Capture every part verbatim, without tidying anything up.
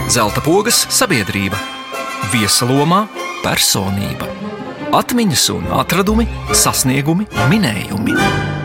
Zelta pogas sabiedrība, viesalomā personība, atmiņas un atradumi, sasniegumi, minējumi.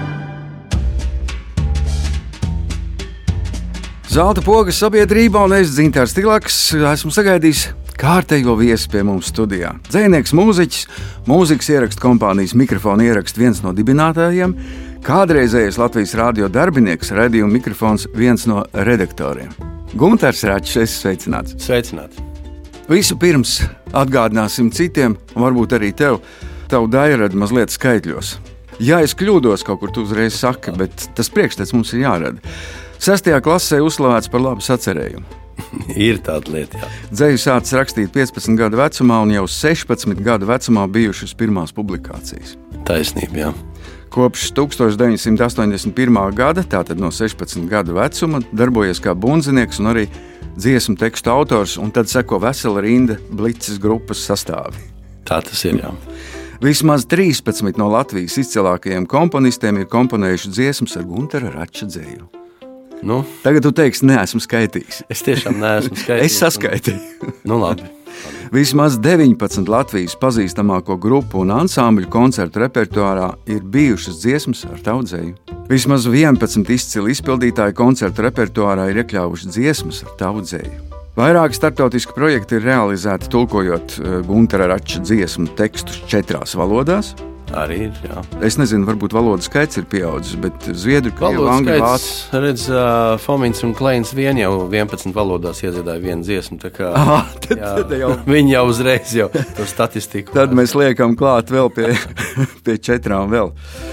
Zelta pogas sabiedrībā un es, Zintārs Tilaks, esmu sagaidījis kārtējo viesi pie mums studijā. Dzejnieks, mūziķis, mūzikas ierakstu kompānijas Mikrofona ierakstu viens no dibinātājiem, kādreizējais Latvijas radio darbinieks, radījuma mikrofons viens no redaktoriem. Guntars Račs, esi sveicināts. Sveicināts. Visu pirms atgādināsim citiem, un varbūt arī tev, tavu dairadu mazliet skaitļos. Ja es kļūdos, kaut kur tu uzreiz saki, bet tas priekšstats mums ir jārada. Sestajā klasē uzslavēts par labu sacerējumu. Ir tāda lieta, jā. Dzeju sācis rakstīt piecpadsmit gadu vecumā, un jau sešpadsmit gadu vecumā bijušas pirmās publikācijas. Taisnība, jā. Kopš tukstovs deviņsimt astoņdesmit pirmā gada, tātad no sešpadsmit gadu vecuma, darbojies kā bundzinieks un arī dziesmu tekstu autors, un tad seko vesela rinda Blitzes grupas sastāvi. Tā tas ir, jā. Vismaz trīspadsmit no Latvijas izcilākajiem komponistiem ir komponējuši dziesmas ar Guntara Rača dzeju. Nu, Tagad tu teiksi, neesmu skaitījis. es tiešām neesmu skaitījis. Es saskaitīju. Nu, labi. Vismaz deviņpadsmit Latvijas pazīstamāko grupu un ansambļu koncertu repertuārā ir bijušas dziesmas ar tavu dzeju. Vismaz vienpadsmit izcili izpildītāji koncertu repertuārā ir iekļāvuši dziesmas ar tavu dzeju. Vairāki starptautiski projekti ir realizēti tulkojot Guntara Rača dziesmu tekstus četrās valodās. Arī ir, jā. Es nezinu, varbūt valodas skaits ir pieaudzis, bet zviedru, krievu, angļu, vācu. Redz, uh, Fomins un Kleins vien jau vienpadsmit valodās iedziedāja vienu dziesmu, tā kā Aha, tad, jā, tad jau. viņi jau uzreiz jau to statistiku. Tad mēs liekam klāt vēl pie, pie četrām vēl.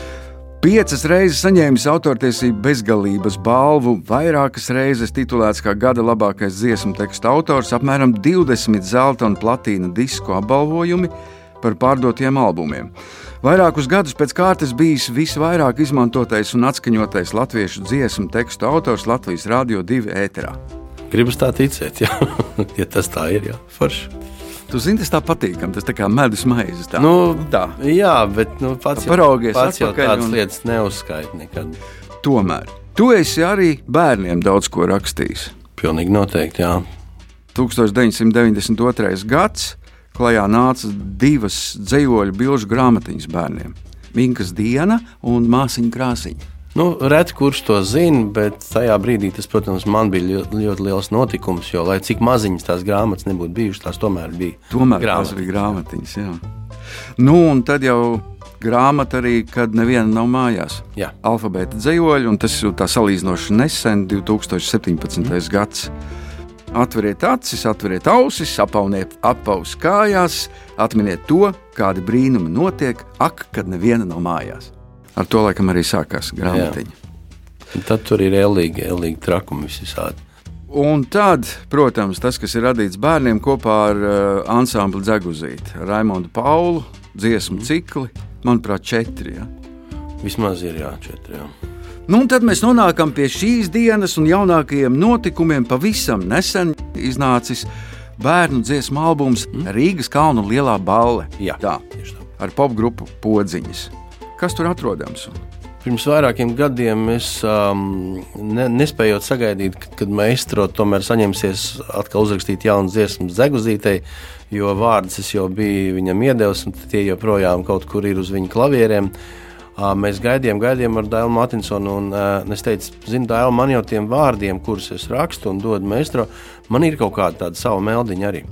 Piecas reizes saņēmis autortiesību bezgalības balvu, vairākas reizes titulēts kā gada labākais dziesmu teksta autors, apmēram divdesmit zelta un platīna disku apbalvojumi par pārdotiem albumiem. Vairākus gadus pēc kārtas bijis visvairāk izmantotais un atskaņotais latviešu dziesmu tekstu autors Latvijas Radio divi ēterā. Gribas tā ticēt, jā. Ja tas tā ir, jā. Forši. Tu zini, tas tā patīkam, tas tā kā medus maizes. Tā. Nu, tā. Jā, bet nu, pats, jau, Paraugies pats jau atpakaļ tādas un- lietas neuzskaita nekad. Tomēr, tu esi arī bērniem daudz ko rakstījis. Pilnīgi noteikti, jā. tukstovs deviņsimt deviņdesmit otrais gads klajā nāca divas dzejoļu bilžu grāmatiņas bērniem. Minkas diena un Māsiņa krāsiņa. Nu, reti kurš to zina, bet tajā brīdī tas, protams, man bija ļoti, ļoti liels notikums, jo, lai cik maziņas tās grāmatas nebūtu bijušas, tās tomēr bija Tomēr grāmatiņas. tās bija grāmatiņas, jā. Nu, un tad jau grāmata arī, kad neviena nav mājās. Jā. Alfabēta dzejoļi, un tas ir tā salīdzinoši nesen, divi tūkstoši septiņpadsmitais gads. Atveriet acis, atveriet ausis, apauniet apaus kājās, atminiet to, kādi brīnumi notiek, ak, kad neviena nav mājās. Ar to laikam arī sākās grāmatiņa. Un tad tur ir ellīgi, ellīgi trakumi visādi. Un tad, protams, tas, kas ir radīts bērniem kopā ar uh, ansambli Dzeguzīti, Raimondu Paulu, dziesmu cikli, manuprāt, četri. Ja? Vismaz ir, jā, četri, jā. Nu, un tad mēs nonākam pie šīs dienas un jaunākajiem notikumiem. Pavisam nesen iznācis bērnu dziesmu albums Rīgas Kalnu lielā balle. Jā, tā, tieši tā. ar popgrupu Podziņas. Kas tur atrodams? Pirms vairākiem gadiem es um, ne, nespējot sagaidīt, kad, kad maestro tomēr saņemsies atkal uzrakstīt jaunas dziesmas Dzeguzītei, jo vārdus es jau biju viņam iedevis, un tie joprojām kaut kur ir uz viņa klavieriem. Uh, mēs gaidījām, gaidījām ar Dailu Matinsonu, un uh, es teicu, zinu, Daila, man jau tiem vārdiem, kurus es rakstu un dodu maestro, man ir kaut kāda tāda sava meldiņa arī.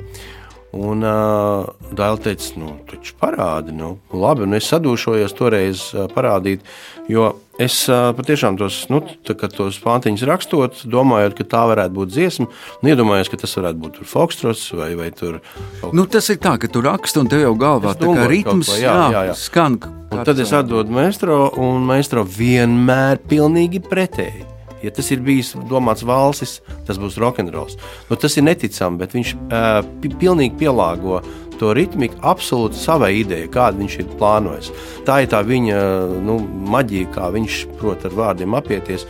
Un uh, Daila teica, nu, taču parādi, nu, labi, un es sadūšojos toreiz uh, parādīt, jo es uh, patiešām tos, nu, tā, tos pāntiņus rakstot, domājot, ka tā varētu būt dziesma, un iedomājos, ka tas varētu būt tur fokstrots vai, vai tur... Nu, tas ir tā, ka tu raksti un tev jau galvā Es tā kā domāju ritms, kaut ko, jā, jā, jā, jā. skan. Un tad es atdodu maestro, un maestro vienmēr pilnīgi pretēji. Ja tas ir bijis domāts valsis, tas būs rokenrols. Nu, tas ir neticami, bet viņš uh, pi- pilnīgi pielāgo to ritmiku absolūti savai idejai, kādu viņš ir plānojis. Tā ir tā viņa nu, maģija, kā viņš prot ar vārdiem apieties.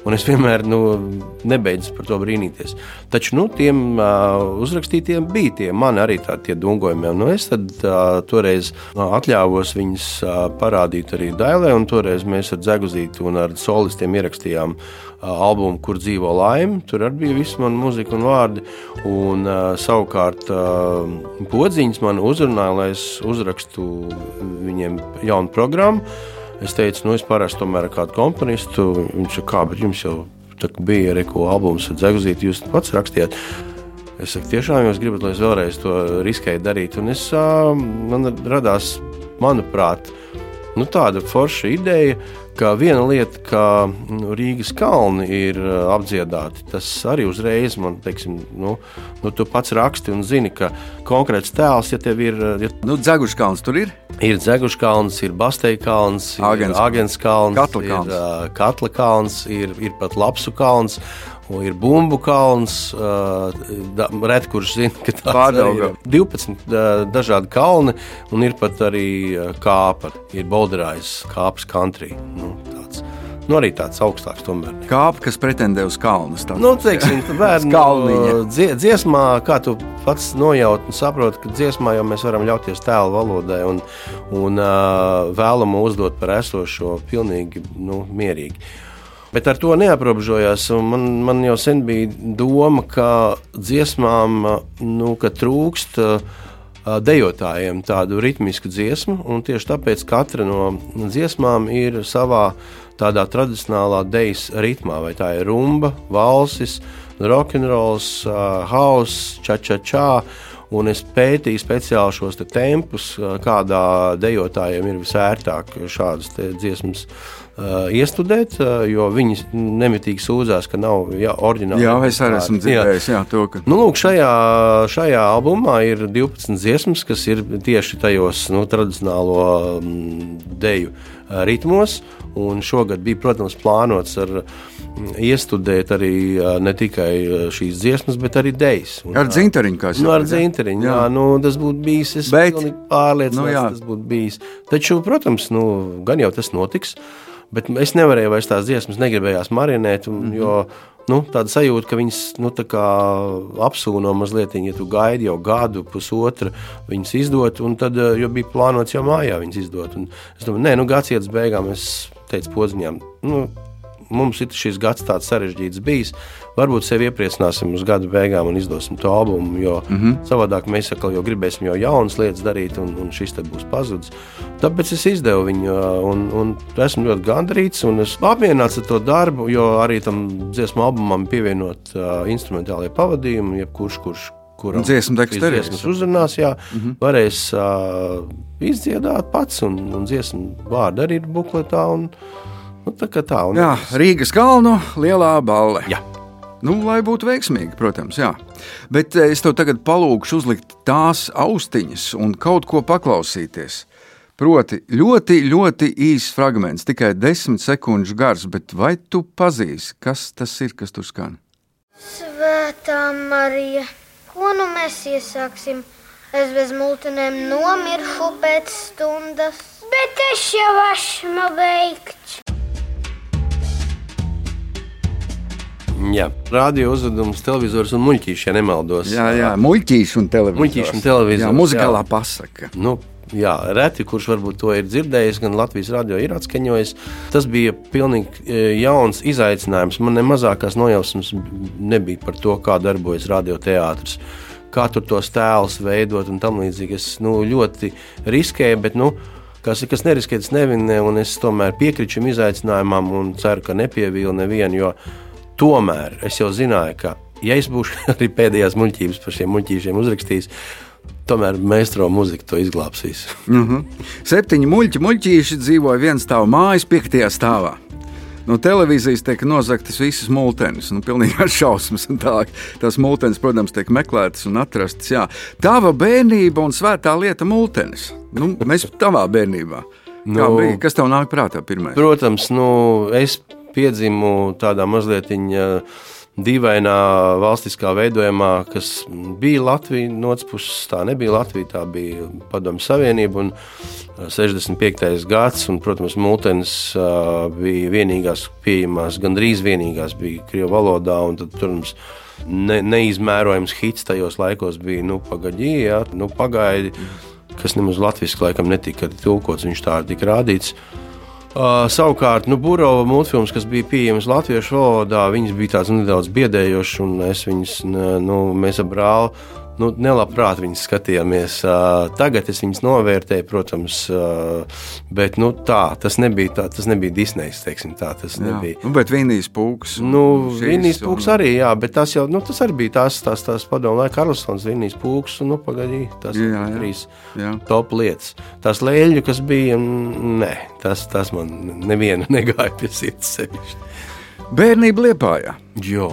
un es vienmēr nu, nebeidzu par to brīnīties. Taču nu, tiem uh, uzrakstītiem bija tie mani arī tādi dungojumi. Nu, es tad uh, toreiz uh, atļāvos viņus uh, parādīt arī Dailē, un toreiz mēs ar Dzeguzīti un ar solistiem ierakstījām uh, albumu, Kur dzīvo laime. Tur arī bija viss man muzika un vārdi, un uh, savukārt uh, Podziņas man uzrunāja, lai es uzrakstu viņiem jaunu programmu. Es teicu, nu es parasti tomēr ar kādu komponistu, viņš ir kā, bet jums jau tā bija arī ko albums ar Dzeguzīti, jūs pats rakstījāt. Es saku, tiešām jūs gribat, lai es vēlreiz to riskēju darīt, un es, man radās, manuprāt, nu tāda forša ideja, ka viena lieta, ka Rīgas kalni ir apdziedāti, tas arī uzreiz man, teiksim, nu, nu tu pats raksti un zini, ka konkrēts tēls, ja tev ir... Ja nu, Dzeguškalns tur ir? Ir Dzeguškalns, ir Basteikalns, ir Agenskalns, Katlakalns. ir uh, Katlakalns, ir, ir pat Lapsu kalns, ir Bumbu kalns, uh, ret kurš zina, ka tāds ir divpadsmit uh, dažādi kalni, un ir pat arī uh, kāpa, ir Bolderājs, kāpas country, nu, tāds. Nu, arī tāds augstāks tomēr. Kāpa, kas pretendē uz kalnas. Nu, teiksim, bērnu dzie, dziesmā, kā tu pats nojaut un saproti, ka dziesmā jau mēs varam ļauties tēlu valodai un, un uh, vēlamu uzdot par esošo pilnīgi, nu, mierīgi. Bet ar to neaprobežojās. Man, man jau sen bija doma, ka dziesmām, nu, ka trūkst dejotājiem tādu ritmisku dziesmu, un tieši tāpēc katra no dziesmām ir savā tādā tradicionālā dejas ritmā, vai tā ir rumba, valsis, rock'n'rolls, house, ča-ča-čā, un es pētīju speciāli šos te tempus, kādā dejotājiem ir visērtāk šādas te dziesmas Uh, iestudēt, uh, jo viņi nemitīgi sūdzās, ka nav jā, oriģināli. Jā, es arī esmu dzirdējis, jā. Jā, to, ka... Nu, lūk, šajā, šajā albumā ir divpadsmit dziesmas, kas ir tieši tajos, nu, tradicionālo um, deju uh, ritmos, un šogad bija, protams, plānots ar um, iestudēt arī uh, ne tikai šīs dziesmas, bet arī dejas. Un, ar dzintariņu, kā es nu, ar dzintariņu, jā. jā, nu, tas būtu bijis, es bet... pārliecināts, nu, tas būtu bijis. Taču, protams, nu, gan jau tas notiks, bet es nevarēju vairs tās dziesmas, negribējās marinēt, mm-hmm. jo nu, tāda sajūta, ka viņas nu, tā kā apsūno mazliet, ja tu gaidi jau gadu, pusotru viņas izdot, un tad, jo bija plānots jau mājā viņas izdot. Un es domāju, nē, nu gads iet uz beigām, es teicu Podziņām, nu, mums ir šis gads tāds sarežģīts bijis, varbūt sevi iepriecināsim uz gadu beigām un izdosim to albumu, jo mm-hmm. savādāk mēs atkal jau gribēsim jau jaunas lietas darīt, un, un šis te būs pazudis. Tāpēc es izdevu viņu, un, un esmu ļoti gandarīts, un es apmierināts ar to darbu, jo arī tam dziesmu albumam pievienot uh, instrumentālie pavadījumi, jebkurš, kurš kuram dziesmu tekstu arī dziesmas uzrunās, jā, mm-hmm. varēs uh, izdziedāt pats, un, un dziesmu vārdi arī ir bukletā, un nu, tā kā tā. Un jā, Rīgas kalnu lielā balle. Jā. Nu, lai būtu veiksmīgi, protams, jā. Bet es tev tagad palūkšu uzlikt tās austiņas un kaut ko paklausīties. Proti, ļoti, ļoti īss fragments, tikai desmit sekundžu gars, bet vai tu pazīsi, kas tas ir, kas tur skan? Svētā Marija, ko nu mēs iesāksim? Es bez multinēm nomiršu pēc stundas. Bet es jau esmu veikts. Jā, radio uzvedums, televizors un muļķīši, ja nemaldos. Jā, jā, muļķīši un televizors. Muļķīši un televizors. Jā, muzikālā jā. Pasaka. Nu, jā, reti, kurš varbūt to ir dzirdējis, gan Latvijas radio ir atskaņojis. Tas bija pilnīgi jauns izaicinājums. Man ne mazākās nojausmas nebija par to, kā darbojas radioteātris, kā tur tos tēlus veidot un tam līdzīgi. Es nu, ļoti riskēju, bet nu, kas, kas neriskē, tas nevinē, un es tomēr piekritu šim izaicinājumam un ceru, ka nepievīlu nevienu, jo tomēr es jau zināju, ka, ja es būšu arī pēdējās muļķības par šiem muļķīšiem uzrakstījis, tomēr meistro muzika to izglābsīs. Mm-hmm. Septiņi muļķi muļķīši dzīvoja viens stāvu mājas piektajā stāvā. No televīzijas tiek nozagtas visas multenes, nu pilnīgi šausmas un tā. Tās multenes, protams, tiek meklētas un atrastas, jā. Tava bērnība un svētā lieta multenes. Nu, mēs tavā bērnībā. Nu, kā bija? Kas tev nāk prātā pirmais? Protams, nu, es piedzimu tādā mazliet, dīvainā valstiskā veidojumā, kas bija Latvija, no otras puses tā nebija Latvija, tā bija Padomju Savienība un sešdesmit piektais gads, un, protams, multenis bija vienīgās pieejamās, gandrīz vienīgās bija krievu valodā, un tad, protams, ne, neizmērojams hits tajos laikos bija, nu, pagaļī, jā, nu, pagaidi, kas nemaz latviski laikam netika tulkots, viņš tā tika rādīts. Uh, savukārt, nu, Burova multfilms, kas bija pieejams latviešu valodā, viņas bija tāds nu, nedaudz biedējošs, un es viņas, nu, mēs ar brāli, nu, nelabprāt viņas skatījāmies. Uh, tagad es viņas novērtēju, protams, uh, bet, nu, tā, tas nebija, tā, tas nebija Disnejs, teiksim tā, tas nebija. Jā, nu, bet Vinijs Pūks. Nu, Vinijs Pūks un... arī, jā, bet tas jau, nu, tas arī bija tās, tās, tās padomu laika Karlsons, Vinijs Pūks, un, nu, pagaidī, tas jā, jā, trīs jā. Top lietas. Tās lēļu, kas bija, nē, tas, tas man nevienu negāja pie sirds sevišķi. Bērnība Liepājā. Jo.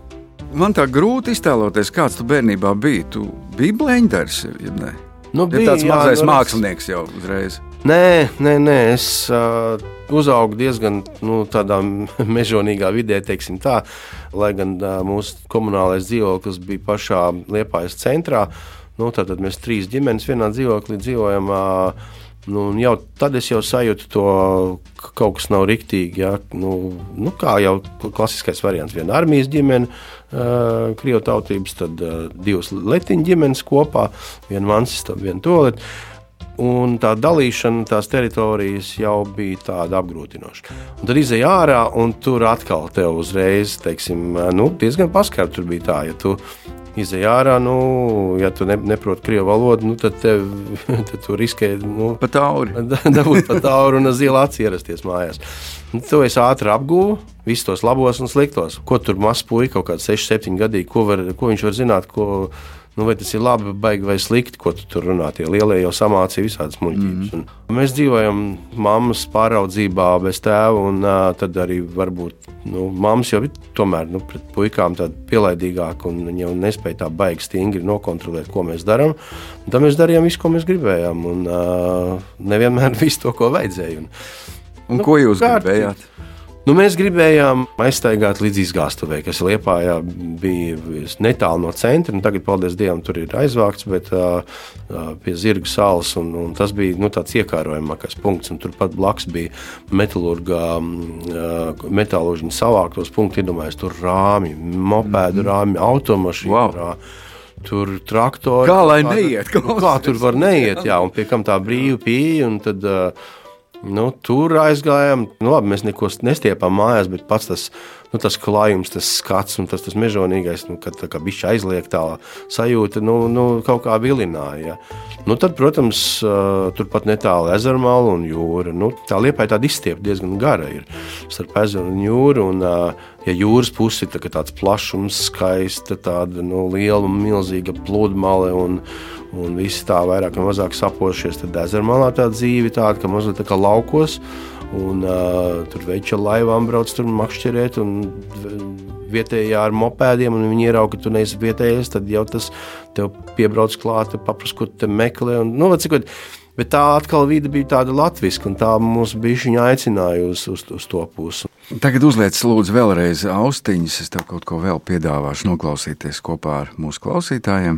Man tā grūti iztēloties, kāds tu bērnībā biji. Tu biji bleņders, ja ne? Nu, bija, ja tāds jā, mazais nu, mākslinieks jau uzreiz. Nē, nē, nē, es uh, uzaugu diezgan nu, tādā mežonīgā vidē, teiksim tā, lai gan uh, mūsu komunālais dzīvoklis bija pašā Liepājas centrā. Nu, tātad mēs trīs ģimenes vienā dzīvoklī dzīvojam. Uh, nu, jau, tad es jau sajūtu to, ka kaut kas nav riktīgi. Ja? Nu, nu, kā jau klasiskais variants, viena armijas ģimene, uh, krievu tautības, tad uh, divas letiņu ģimenes kopā, viena mansistaba, viena toaleta. Un tā dalīšana, tās teritorijas jau bija tāda apgrūtinoša. Un tad izej ārā, un tur atkal tev uzreiz, teiksim, nu, diezgan paskart tur bija tā, ja tu izej ārā, nu, ja tu ne, neproti krievu valodu, nu, tad, tev, tad tu riskē, nu, pa tauri. dabūt pa tauri un zila aci ierasties mājās. Nu, tu esi ātri apguvu visus tos labos un sliktos. Ko tur mazs puika, kaut kāds seši, septiņi gadīgi, ko, var, ko viņš var zināt, ko... Nu, vai tas ir labi, baigi vai slikti, ko tu tur runā. Tie lielie jau samācīja visādas muļķības. Mm. Mēs dzīvojam mammas pāraudzībā bez tēva, un uh, tad arī varbūt nu, mammas jau ir tomēr nu, pret puikām tāda pielaidīgāka, un viņi jau nespēja tā baigi stingri nokontrolēt, ko mēs darām. Un tad mēs darījām visu, ko mēs gribējām, un uh, nevienmēr visu to, ko vajadzēja. Un, un nu, ko jūs kārt, gribējāt? Nu, mēs gribējām aizstaigāt līdz izgāstuvei, kas Liepājā bija netālu no centra. Tagad, paldies Dievam, tur ir aizvākts, bet uh, pie Zirgu salas. Un, un tas bija nu, tāds iekārojamākais punkts. Turpat blakus bija metalurga, uh, metālužiņa savāktos punkti. Iedomājies, tur rāmi, mopēdu rāmi, automašīnu wow. rāmi. Tur traktori. Kā lai neiet? Nu, kā tur var neiet, jā, un pie kam tā brīva pieeja, un tad... Uh, Nu, tur aizgājām. Nu, labi, mēs neko nestiepām mājās, bet pats tas, nu, tas klājums, tas skats un tas, tas mežonīgais, nu, kad tā kā bišķi aizliek tā sajūta, nu, nu, kaut kā vilināja. Ja. Nu, tad, protams, turpat netālu ezermala un jūra. Nu, tā Liepāja tāda izstiepta diezgan gara ir starp ezeru un jūru. Un, ja jūras pusi ir tā, tāds plašums, skaista, tāda nu, liela un milzīga pludmale un Un visi tā vairāk vai mazāk sapošies. Tad ezermalā tā dzīve tāda, ka mazliet tā kā laukos. Un uh, tur veča laivām brauc tur makšķerēt un vietējā ar mopēdiem. Un viņi ierauga, ka tu neesi vietējais, tad jau tas tev piebrauc klāt, papras, ko te meklē. Un, nu, cikot, bet tā atkal vide bija tāda latviska, un tā mūs bišķiņa aicināja uz, uz, uz to pusi. Tagad uzliec lūdzu vēlreiz austiņas. Es tev kaut ko vēl piedāvāšu noklausīties kopā ar mūsu klausītājiem.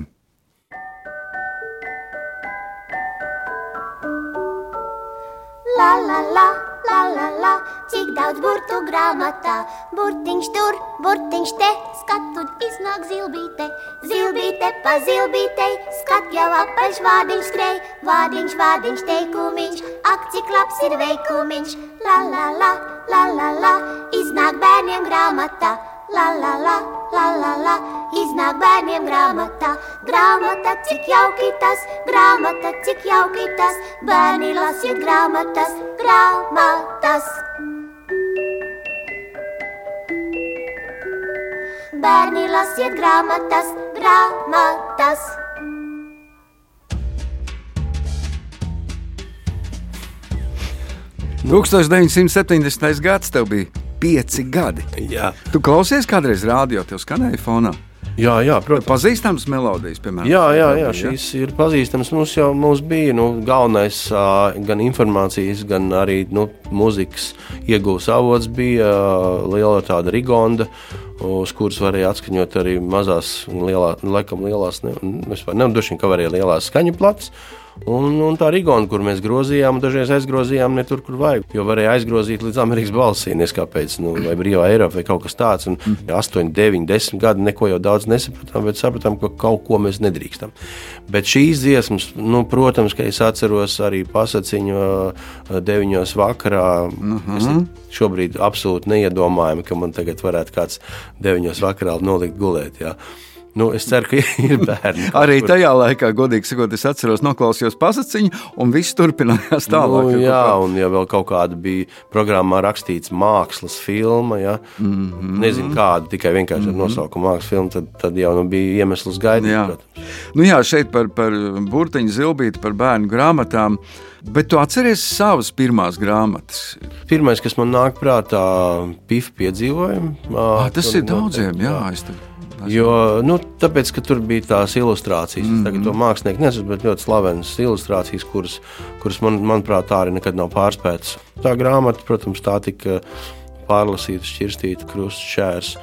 La la la, la la la, cik daudz burtu grāmatā. Burtiņš tur, burtiņš te, skatu iznāk zilbīte. Zilbīte pa zilbītei, skat jau apaļš vārdiņš skrej. Vārdiņš, vārdiņš, teikumiņš, ak, cik labs ir veikumiņš. La la la, la la la, iznāk bērniem grāmatā. La la la, la la la, iznāk bērniem grāmatā. Grāmata, cik jauki tas, grāmata, cik jauki tas. Bērni lasiet grāmatas, grāmatas. Bērni lasiet grāmatas, grāmatas. tūkstoš deviņsimt septiņdesmitais gads tev bija pieci gadi. Jā. Tu klausies kādreiz rādio, tev skanēja fonā? Jā, jā, protams. Pazīstams melodijas, piemēram? Jā, jā, jā, šīs ir pazīstams. Mums jau mums bija nu, galvenais uh, gan informācijas, gan arī nu, mūzikas iegūs avots bija liela tāda rigonda, uz kuras varēja atskaņot arī mazās, lielā, laikam lielās, ne, vispār nedošiem, ka varēja lielās skaņu plates. Un, un tā rigonda, kur mēs grozījām, dažreiz aizgrozījām ne tur, kur vajag. Jo varēja aizgrozīt līdz Amerikas balsī, neskāpēc, nu, vai Brīvā Eiropa vai kaut kas tāds. Un astoņi, deviņi, desmit gadi neko jau daudz nesapratām, bet sapratām, ka kaut ko mēs nedrīkstam. Bet šīs dziesmas, nu, protams, ka es atceros arī pasaciņu deviņos vakarā. Uh-huh. Es šobrīd absolūti neiedomājami, ka man tagad varētu kāds deviņos vakarā nolikt gulēt, jā. Nu, es ceru, ka ir bērni. Arī tajā laikā, godīgi sakot, es atceros, noklausījos pasaciņu, un viss turpinājās tālāk. Nu, jā, un ja vēl kaut kāda bija programmā rakstīts mākslas filma, ja, mm-hmm. nezinu kāda, tikai vienkārši ar nosaukumu mākslas filma, tad, tad jau nu, bija iemesls gaidīt. Jā. Nu jā, šeit par, par burtiņu zilbīti, par bērnu grāmatām, bet tu atceries savas pirmās grāmatas? Pirmais, kas man nāk prātā, Pifa piedzīvojumi. Ah, tas ir daudziem, jā, es tev. Jo, nu, tāpēc, ka tur bija tās ilustrācijas, mm-hmm. tagad to mākslinieki nesaku, bet ļoti slavenas ilustrācijas, kuras, kuras man, manuprāt, tā arī nekad nav pārspētas. Tā grāmata, protams, tā tika pārlasīta, šķirstīta, krusts, šķērs.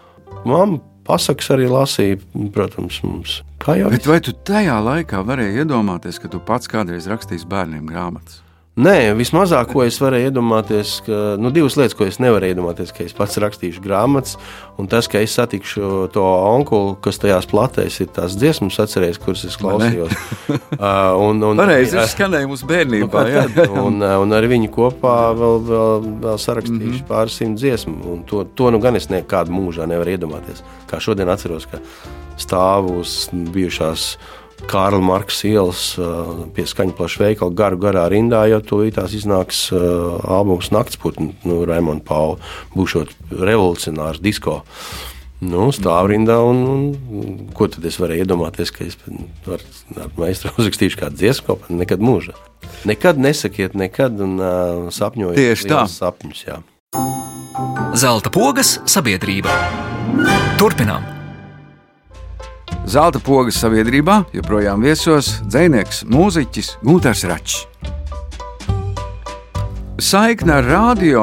Mamma pasakas arī lasīja, protams, mums. Kā jau bet vai tu tajā laikā varēji iedomāties, ka tu pats kādreiz rakstīsi bērniem grāmatas? Nē, vismazāk, ko es varēju iedomāties, ka, nu, divas lietas, ko es nevarēju iedomāties, ka es pats rakstīšu grāmatas, un tas, ka es satikšu to onkulu, kas tajās platēs ir tās dziesmas atcerējis, kuras es klausījos. uh, un, un, Pareizi, es skanēju mūsu bērnībā, nu, jā. jā. Un, un ar viņu kopā vēl, vēl, vēl sarakstīšu mm-hmm. pāris simt dziesmu, un to, to nu gan es nekādu mūžā nevaru iedomāties. Kā šodien atceros, ka stāvu uz bijušās Kārla Marks ielas pie skaņplaša veikala garu garā rindā, jo tūlītās iznāks uh, albums Naktsputni, nu, Raimonda Paula, būšot revolucionārs disko. Nu, stāv rindā, un, un ko tad es varēju iedomāties, ka es ar, ar meistaru uzrakstīšu kādu dziesmu kaut kā, nekad mūžā. Nekad nesakiet, nekad, un uh, sapņojiet. Tieši tā. Sapņus, jā. Zelta pogas sabiedrība. Turpinām. Zelta pogas sabiedrībā joprojām viesos dzejnieks, mūziķis Guntars Račs. Saikne ar radio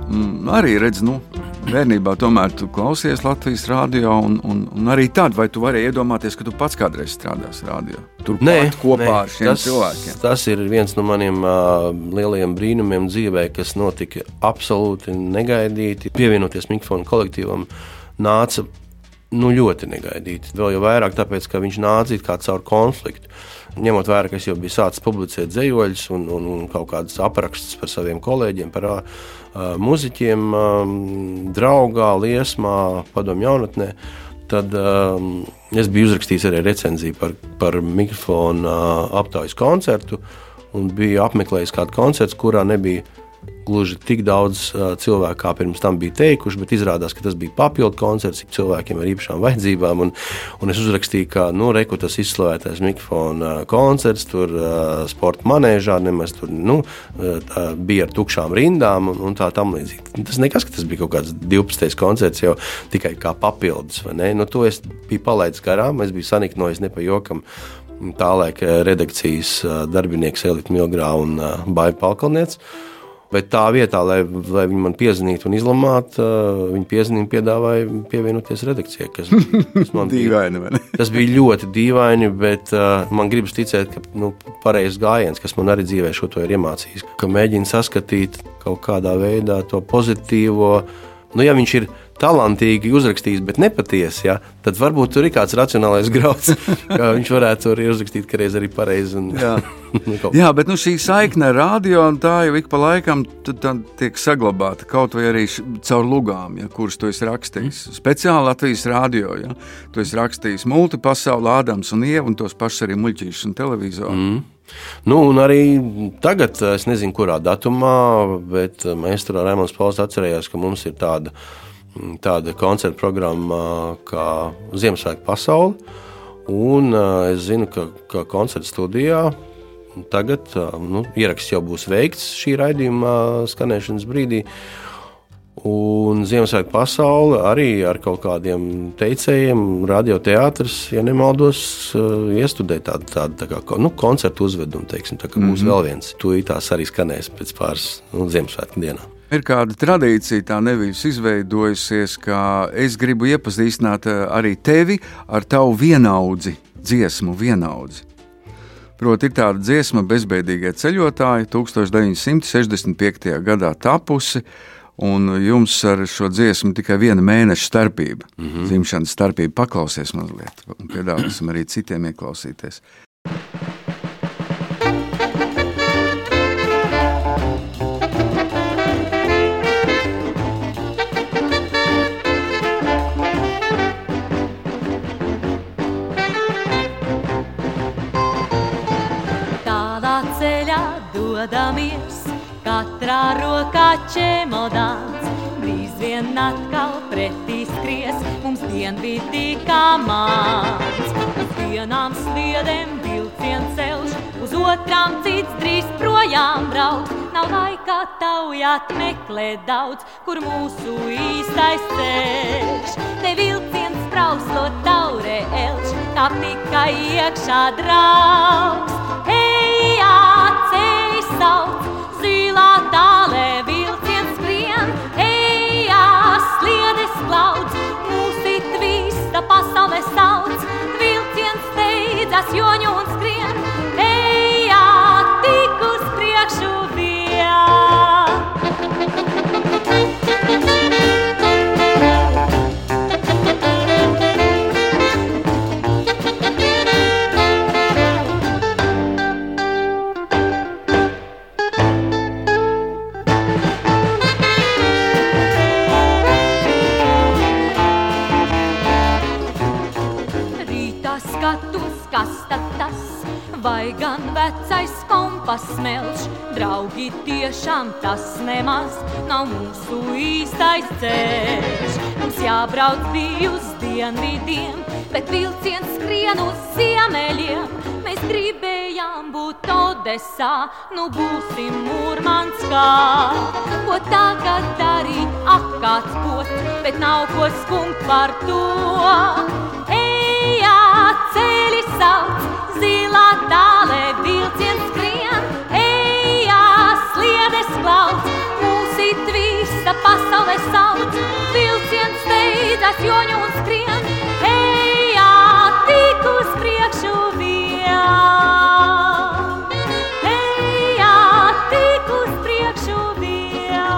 arī redz, nu, bērnībā tomēr tu klausies Latvijas radio, un, un, un arī tad, vai tu varēji iedomāties, ka tu pats kādreiz strādās radio? Turpat kopā nē, ar šiem tas, cilvēkiem. Tas ir viens no maniem uh, lielajiem brīnumiem dzīvē, kas notika absolūti negaidīti. Pievienoties mikrofonu kolektīvam nāca nu, ļoti negaidīti. Vēl jau vairāk tāpēc, ka viņš nāca kā caur konfliktu. Ņemot vērā, ka es jau biju sācis publicēt dzejoļus un, un, un kaut kādas aprakstus par saviem kolēģiem, par uh, muziķiem, um, draugā, liesmā, padomju jaunatnē, tad um, es biju uzrakstījis arī recenziju par, par mikrofonu uh, aptaujas koncertu un biju apmeklējis kādu koncertu, kurā nebija gluži tik daudz uh, cilvēku, kā pirms tam bija teikuši, bet izrādās, ka tas bija papildu koncerts cilvēkiem ar īpašām vajadzībām, un, un es uzrakstīju, ka, nu, reku tas izslavētais mikrofona koncerts, tur uh, sporta manēžā, nemaz tur, nu, uh, bija ar tukšām rindām un, un tā tam līdzīgi. Tas nekas, ka tas bija kaut kāds divpadsmitais koncerts jau tikai kā papildus, vai ne? Nu, to es biju palaidis garām, es biju saniknojis ne pa jokam tā laika redakcijas uh, darbinieks Elita Milgrā un uh, Baiba Palkalniec. Bet tā vietā, lai, lai viņi man piezvanītu un izlamātu, uh, viņi piezvanīja un piedāvāja pievienoties redakcijai. Kas, kas man dīvaini, vai ne? Tas bija ļoti dīvaini, bet uh, man gribas ticēt, ka nu, pareizs gājiens, kas man arī dzīvē šo to ir iemācījis, ka mēģina saskatīt kaut kādā veidā to pozitīvo. Nu, ja viņš ir talantīgi uzrakstījis, bet nepatiesi, ja, tad varbūt tur ir kāds racionālais grauds, ka viņš varētu arī uzrakstīt, ka reiz arī pareizi. Un, jā. jā, bet nu, šī saikne ar radio, tā jau ik pa laikam tiek saglabāta, kaut vai arī caur lugām, ja, kuras tu esi rakstījis. Mm. Speciāli Latvijas radio, ja, tu esi rakstījis Multipasauli, Ādams un Ieva, un tos pašus arī muļķīšus un televizoru. Mm. Nu, un arī tagad, es nezinu, kurā datumā, bet maestro Raimonds Pauls atcerējās, ka mums ir tāda tāda koncerta programma kā Ziemassvētku pasaule, un uh, es zinu, ka, ka koncerta studijā tagad uh, nu, ieraksts jau būs veikts šī raidījuma skanēšanas brīdī, Un Ziemassvētku pasaule arī ar kaut kādiem teicējiem, radioteātris, ja nemaldos, iestudē tādu, tādu tā kā, nu, koncertu uzvedumu, teiksim, tā kā būs mm-hmm. vēl viens. Tūlītās arī skanēs pēc pāris nu, Ziemassvētku dienām. Ir kāda tradīcija, tā nevis izveidojusies, ka es gribu iepazīstināt arī tevi ar tavu vienaudzi, dziesmu vienaudzi. Proti, ir tāda dziesma Bezbēdīgie ceļotāji, tūkstoš deviņi simti sešdesmit piektajā gadā tapusi, un jums ar šo dziesmu tikai viena mēneša starpība, mm-hmm. dzimšanas starpība. Paklausies mazliet, un piedāvāsim arī citiem ieklausīties. Tādā ceļā dodamies, katrā rokā čemodāns, drīz vien atkal pretī skries, mums dienvidī kā māns. Uz vienām sliedēm vilciens celš, uz otrām cits drīz projām brauc. Nav laika taujāt meklēt daudz, kur mūsu īstais ceļš. Te vilciens sprauslot taurē elš, kā tikai iekšā draugs. Ejā, ceļi sauc, zilā tālē vilciens skrien, ejā, sliedes klaudz, mūsit visa pasaule sauc, vilciens steidzas joņu un skrien, ejā, tik uz priekšu vien. Vai gan vecais kompas smelš, draugi, tiešām tas nemaz nav mūsu īstais ceļš. Mums jābrauc bija uz dienvidiem, bet vilciens skrien uz ziemeļiem. Mēs gribējām būt Odesā, nu būsim Murmanskā. Ko tagad darīt, ak kāds posts, bet nav ko skumt par to. Ejā, ceļi sauc, zilā tālē vilciens skrien, ejā, sliedes klaudz, mūsit visa pasaule sauc, vilciens steidzas joņu un skrien, ejā, tik uz priekšu vien, ejā, tik uz priekšu vien,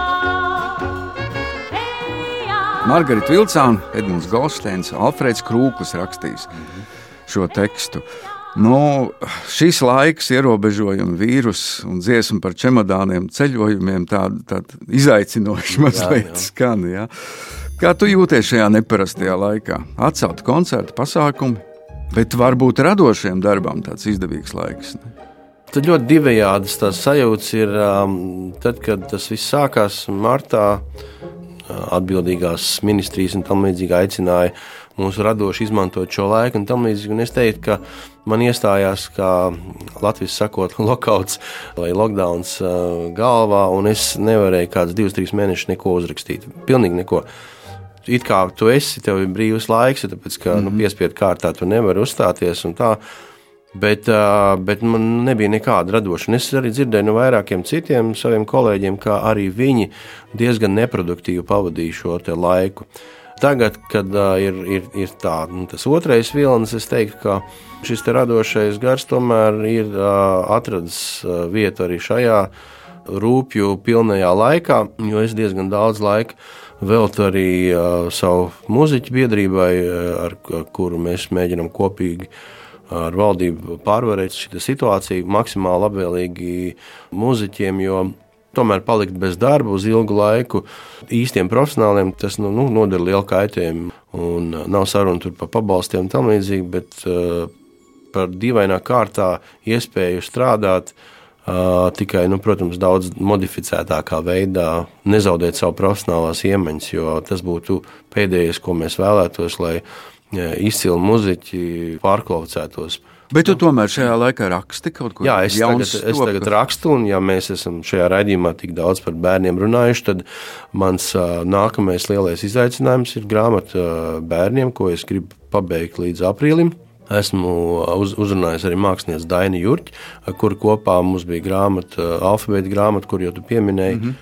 ejā. Margarita Vilcāne, Edmunds Goldsteins, Alfrēds Krūklis rakstījis šo tekstu. Nu, šis laiks, ierobežojumi, vīrus un dziesma par čemodāniem, ceļojumiem tādu tā, izaicinoši mazliet skan. Ja? Kā tu jūties šajā neparastajā laikā? Atcelt koncertu, pasākumi, bet varbūt radošiem darbām tāds izdevīgs laiks. Ne? Tad ļoti divējādas tās sajūtas ir, tad, kad tas viss sākās martā, atbildīgās ministrijas un tam līdzīgi aicināja mūsu radoši izmantot šo laiku un tam līdzīgi. Un es teiktu, ka man iestājās, kā Latvijas sakot, lokauts vai lockdowns galvā, un es nevarēju kāds divus, trīs mēnešus neko uzrakstīt. Pilnīgi neko. It kā tu esi, tev ir brīvs laiks, tāpēc, ka mm-hmm. nu, piespiedu kārtā tu nevari uzstāties un tā. Bet, bet man nebija nekāda radoša. Es arī dzirdēju no vairākiem citiem saviem kolēģiem, kā arī viņi diezgan neproduktīvi pavadīja šo te laiku. Tagad, kad uh, ir, ir, ir tā, nu, tas otrais vilnis, es teiktu, ka šis te radošais gars tomēr ir uh, atradis uh, vietu arī šajā rūpju pilnajā laikā, jo es diezgan daudz laika veltu arī uh, savu muziķu biedrībai, uh, ar, ar kuru mēs mēģinām kopīgi ar valdību pārvarēt šo situāciju maksimāli labvēlīgi muziķiem, jo tomēr palikt bez darba uz ilgu laiku īstiem profesionāliem, tas nu, nu, nodara lielu kaitējumu. Un nav saruna tur par pabalstiem un tam līdzīgi, bet uh, par dīvainā kārtā iespēju strādāt uh, tikai, nu, protams, daudz modificētākā veidā, nezaudēt savu profesionālās iemaņas, jo tas būtu pēdējais, ko mēs vēlētos, lai izcili muziķi pārkvalificētos Bet tu tomēr šajā laikā raksti kaut ko Jā, es jauns tagad, es top, tagad kas- rakstu, un ja mēs esam šajā raidījumā tik daudz par bērniem runājuši, tad mans ā, nākamais lielais izaicinājums ir grāmata ā, bērniem, ko es gribu pabeigt līdz aprīlim. Esmu uz, uzrunājis arī mākslinieci Daini Jurķi, ar kuru kopā mums bija grāmata, alfabēta grāmata, kur jau tu pieminēji. Mm-hmm.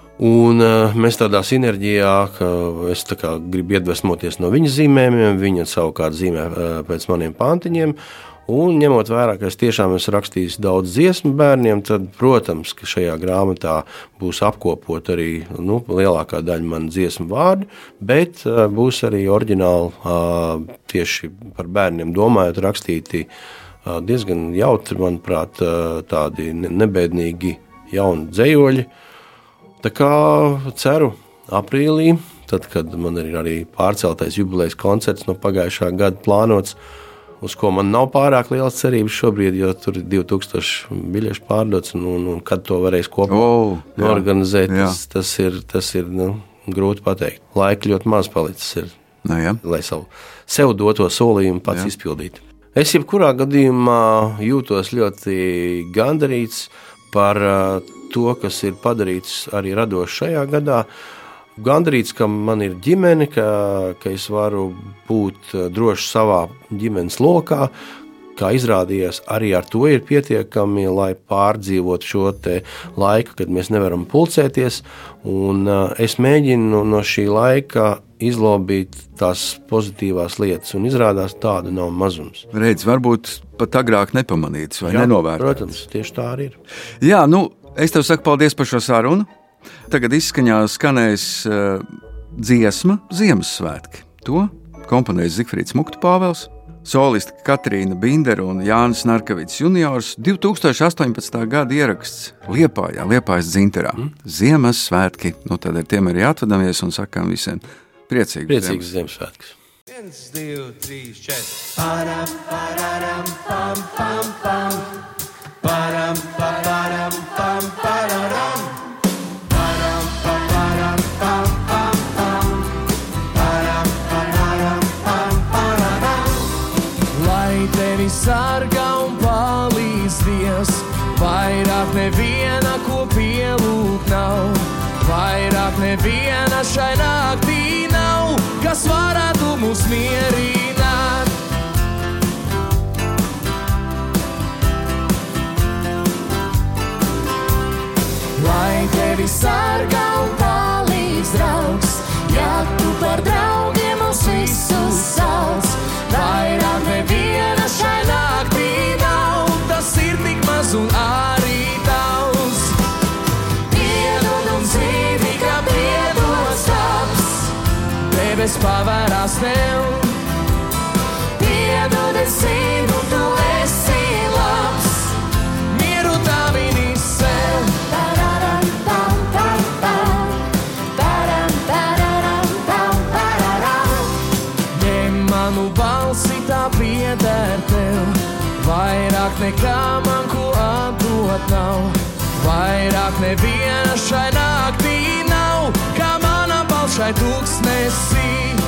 Un uh, mēs tādā sinerģijā, ka es tā kā gribu iedvesmoties no viņa zīmējumiem, viņa savukārt zīmē uh, pēc maniem pantiņiem. Un ņemot vērā, ka es tiešām esmu rakstījis daudz dziesmu bērniem, tad, protams, ka šajā grāmatā būs apkopot arī nu, lielākā daļa manu dziesmu vārdu, bet uh, būs arī oriģināli uh, tieši par bērniem domājot rakstīti uh, diezgan jautri, manuprāt, uh, tādi nebēdnīgi jauni dzejoļi. Tā kā ceru aprīlī, tad, kad man ir arī pārceltais jubilejas koncerts no pagājušā gada plānots, uz ko man nav pārāk liels cerības šobrīd, jo tur ir divi tūkstoši biļešu pārdots, un, un, un kad to varēs kopā oh, norganizēt, jā. tas, tas ir, tas ir nu, grūti pateikt. Laika ļoti maz palicis ir, Nu, jā. lai savu sev doto solījumu pats Jā. izpildītu. Es jebkurā gadījumā jūtos ļoti gandarīts par uh, to, kas ir padarīts arī radoši šajā gadā. Gandarīts, ka man ir ģimene, ka, ka es varu būt droši savā ģimenes lokā, kā izrādījās, arī ar to ir pietiekami, lai pārdzīvotu šo te laiku, kad mēs nevaram pulcēties, un uh, es mēģinu no šī laika izlobīt tās pozitīvās lietas, un izrādās tāda nav mazums. Redz, varbūt pat agrāk nepamanīts vai Jā, nenovērtēts. Protams, tieši tā arī ir. Jā, nu, es tev saku paldies par šo sarunu. Tagad izskaņā skanēs uh, dziesma Ziemassvētki. To komponēs Zigfrīds Muktu Pāvels, solisti Katrīna Bindera un Jānis Narkevics juniors, divi tūkstoši astoņpadsmitā gada ieraksts Liepājā, Liepājas dzinterā. Mm. Ziemassvētki, nu tad ar tiem arī atvadamies un sakām visiem priecīgus Priecīgs Ziemassvētkus. viens, divi, trīs, četri. Param, pararam, pam, pam, pam. Param, pararam, pam, pararam. Param, pararam, pam, pam, pam. Param, pararam, pam, pararam. Lai tevi sargā un palīdz Dievs, vairāk neviena, ko pielūgt nav. Vairāk neviena šai naktī nav, kas varētu mūs mierināt. Lai tevi sargā un palīdz draugs, ja tu par draugiem mūs visus sauc. Vairāk neviena šai naktī nav, tas ir tik maz un arī daudz. Piedod un zini, ka piedots taps, debes pavērās tev. Piedod, es zinu, tu esi labs, mieru tavi sev. Pararam, pam, pam, pam. Param, pararam, pam, pararam. Ņem manu balsi, tā pieder tev. Vairāk nekā man ko atdot nav. Vairāk neviena šai naktī nav, kā mana balss šai tūkstnesī.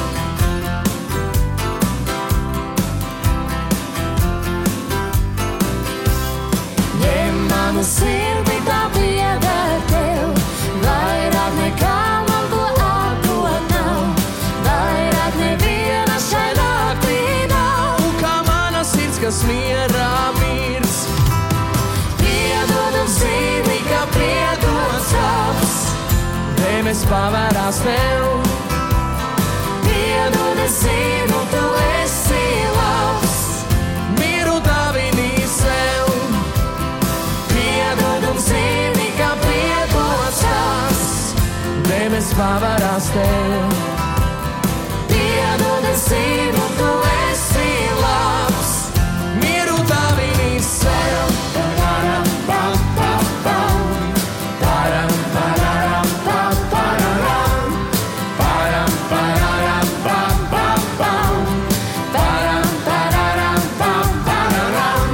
Ņem manu sirdi, tā pieder tev. Vairāk nekā man ko atdot nav. Vairāk neviena šai naktī nav, kā mana sirds, kas mierā mirs. Piedod un zini, ka piedots taps, debes pavērās tev. Piedod, es zinu, tu esi labs, mieru tavi sev. Piedod un zini, ka piedots taps, debes pavērās tev. Piedod, es zinu, tu esi labs, mieru tavi sev. Pararam, pam, pam, pam. Param, pararam, pam, pararam. Param, pararam, pam, pam, pam. Param, pararam, pam, pararam.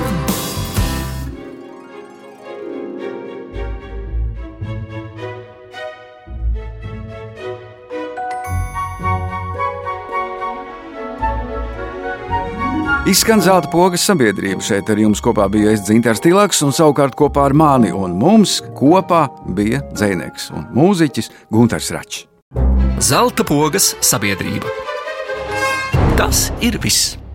Izskan Zelta pogas sabiedrība. Šeit ar jums kopā bija es Dzintars Tilaks un savukārt kopā ar mani un mums kopā bija dzejnieks un mūziķis Guntars Račs. Zelta pogas sabiedrība. Tas ir viss.